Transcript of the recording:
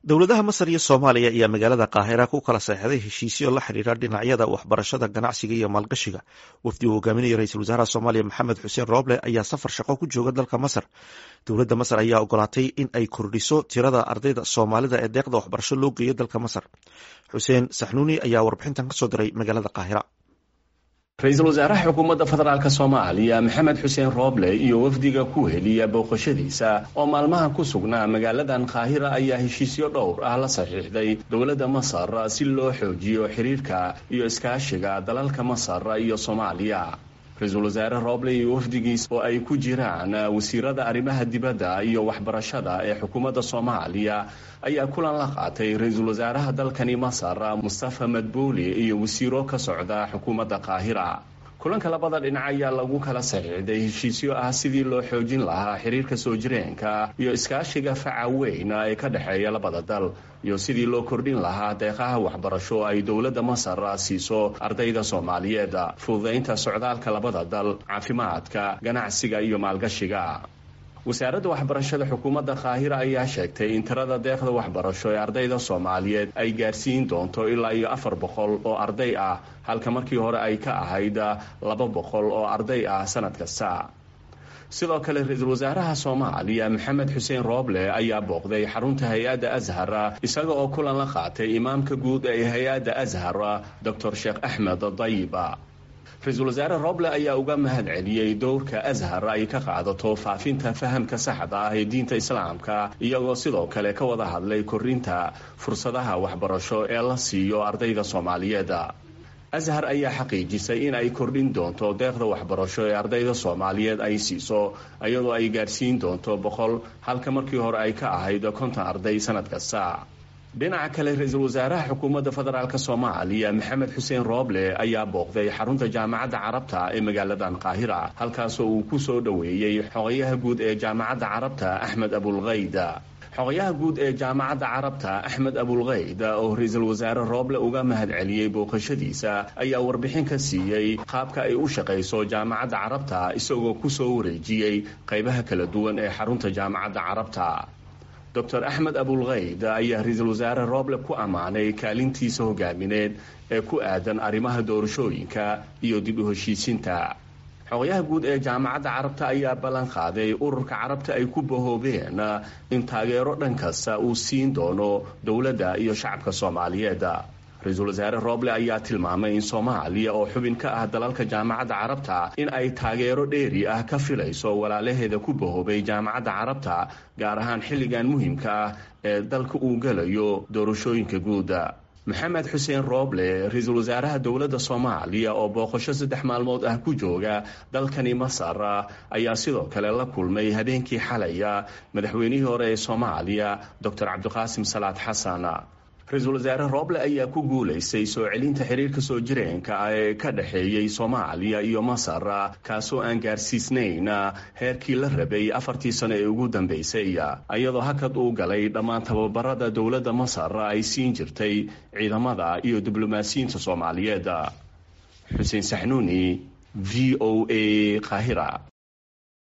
dowladaha Masar iyo Soomaaliya ayaa magaalada Qaahira ku kala saxeexday heshiisyo la xiriira dhinacyada waxbarashada, ganacsiga iyo maalgashiga. Wafdi uu hogaaminaya Ra'iisul Wasaaraha Soomaaliya Maxamed Xuseen Rooble ayaa safar shaqo ku jooga dalka Masar. Dowladda Masar ayaa ogolaatay in ay kordhiso tirada ardayda Soomaalida ee deeqda waxbarasho loo geeyo dalka Masar. Xuseen Saxnuuni ayaa warbixintan ka soo diray magaalada Qaahira. ra-iisul wasaaraha xukuumadda federaalk soomaaliya maxamed xuseen rooble iyo wafdiga ku heliya booqashadiisa oo maalmaha ku sugnaa magaaladan qaahira ayaa heshiisyo dhowr ah la saxiixday dowladda masar si loo xoojiyo xiriirka iyo iskaashiga dalalka masar iyo soomaaliya. ra-iisul wasaare rooble iyo wafdigiis oo ay ku jiraan wasiirada arrimaha dibadda iyo waxbarashada ee xukuumadda soomaaliya ayaa kulan la qaatay ra-iisul wasaaraha dalkani masar mustafa madbuuli iyo wasiiro ka socda xukuumadda qaahira. kulanka labada dhinac ayaa lagu kala saxiixday heshiisyo ah sidii loo xoojin lahaa xiriirka soo jireenka iyo iskaashiga faca weyn ee ka dhexeeya labada dal iyo sidii loo kordhin lahaa deeqaha waxbarasho ay dowladda masar siiso ardayda soomaaliyeed, fududaynta socdaalka labada dal, caafimaadka, ganacsiga iyo maalgashiga. wasaaradda waxbarashada xukuumadda qaahira ayaa sheegtay in tirada deeqda waxbarasho ee ardayda soomaaliyeed ay gaarsiin doonto ilaa iyo 400 oo arday ah, halka markii hore ay ka ahayd 200 oo arday ah sanad kasta. sidoo kale ra-iisul wasaaraha soomaaliya maxamed xuseen rooble ayaa booqday xarunta hay-adda ashar isaga oo kulan la qaatay imaamka guud ee hay-adda ashar dr sheekh axmed dayiba. ra-iisul wasaare rooble ayaa uga mahad celiyey dowrka ashar ay ka qaadato faafinta fahamka saxda ah ee diinta islaamka, iyagoo sidoo kale ka wada hadlay korinta fursadaha waxbarasho ee la siiyo ardayda soomaaliyeed. ashar ayaa xaqiijisay in ay kordhin doonto deeqda waxbarasho ee ardayda soomaaliyeed ay siiso, iyadoo ay gaarsiin doonto 100 halka markii hore ay ka ahayd 50 arday sanad kasta. dhinaca kale ra-iisul wasaaraha xukuumadda federaalk soomaaliya maxamed xuseen rooble ayaa booqday xarunta jaamacadda carabta ee magaaladan qaahira, halkaasoo uu ku soo dhoweeyey xogayaha guud ee jaamacadda carabta axmed abulkayd. xogayaha guud ee jaamacadda carabta axmed abulkayd oo ra-iisul wasaare rooble uga mahad celiyey booqashadiisa ayaa warbixin ka siiyey qaabka ay u shaqayso jaamacadda carabta, isagoo ku soo wareejiyey qaybaha kala duwan ee xarunta jaamacadda carabta. dr axmed abulkayd ayaa ra-iisul wasaare rooble ku ammaanay kaalintiisa hogaamineed ee ku aadan arrimaha doorashooyinka iyo dib u heshiisiinta. xogayaha guud ee jaamacadda carabta ayaa ballan qaaday ururka carabta ay ku bahoobeen in taageero dhan kasta uu siin doono dowladda iyo shacabka soomaaliyeed. ra-iisul wasaare rooble ayaa tilmaamay in soomaaliya oo xubin ka ah dalalka jaamacadda carabta in ay taageero dheeri ah ka filayso walaalaheeda ku bahoobay jaamacadda carabta, gaar ahaan xilligan muhiimka ah ee dalka uu gelayo doorashooyinka guud. maxamed xuseen rooble ra-iisul wasaaraha dowladda soomaaliya oo booqasho 3 maalmood ah ku jooga dalkani masar ayaa sidoo kale la kulmay habeenkii xalaya madaxweynihii hore ee soomaaliya dr cabdiqaasim salaad xasan. ra-iisul wasaare rooble ayaa ku guulaystay soo celinta xiriirka soo jireenka ee ka dhexeeyey soomaaliya iyo masar, kaasoo aan gaarsiisnayn heerkii la rabay 4 sano ee ugu dambaysay, iyadoo hakad uu galay dhammaan tababarada dowladda masar ay siin jirtay ciidamada iyo diblomaasiyiinta soomaaliyeed. xuseen saxnuuni, VOA, Qaahira.